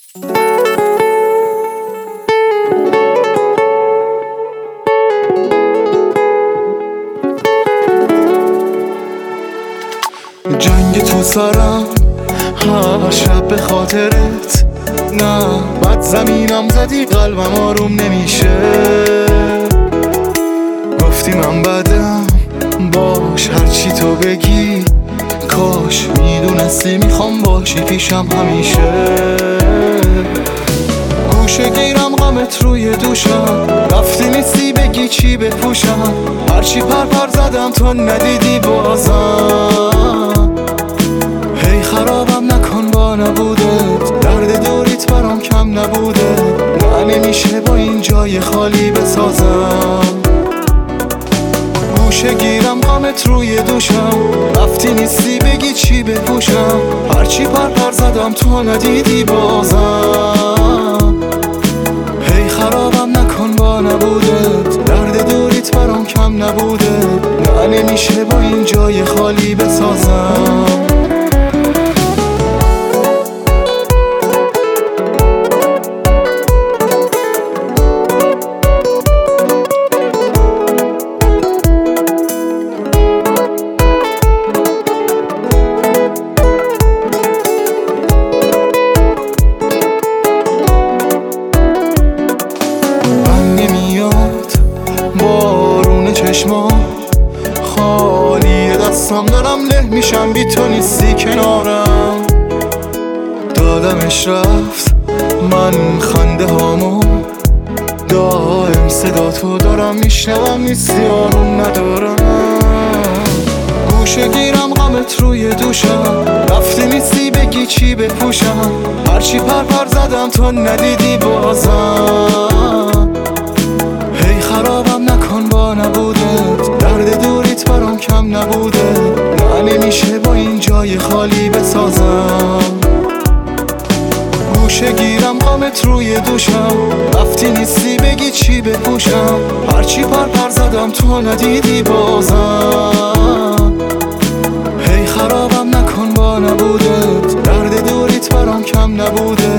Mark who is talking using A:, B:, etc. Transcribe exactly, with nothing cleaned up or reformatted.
A: جنگ تو سرم هر شب به خاطرت، نه بد زمینم زدی قلبم آروم نمیشه. گفتی من بدم باش هرچی تو بگی، کاش میدونستی میخوام باشی پیشم همیشه. گوشه گیرم غمت روی دوشم، رفتی نیستی بگی چی بپوشم. هرچی پر پر زدم تو ندیدی بازم. هی خرابم نکن با نبودت، درد دوریت برام کم نبوده. نه نمیشه با این جای خالی بسازم. گوشه گیرم غمت روی دوشم، رفتی نیستی بگی چی بپوشم. هرچی پر پر زدم تو ندیدی بازم. هی خرابم نکن با نبودت، درد دوریت برام کم نبوده. نه نمیشه با این جای خالی بسازم. بارون چشمام خالی دستم، دارم له میشم بی تو نیستی کنارم. دادمش رفت من خنده هامو، دائم صدا تو دارم میشنوم نیستی آروم ندارم. گوشه گیرم غمت روی دوشم، رفتی نیستی بگی چی بپوشم. هرچی پر پر زدم تو ندیدی بازم. هی خرابم نکن با نبودت، درد دوریت برام کم نبوده. نه نمیشه با این جای خالی بسازم. گوشه گیرم غمت روی دوشم، رفتی نیستی بگی چی بپوشم. هرچی پر پر زدم تو ندیدی بازم. هی خرابم نکن با نبودت، درد دوریت برام کم نبوده.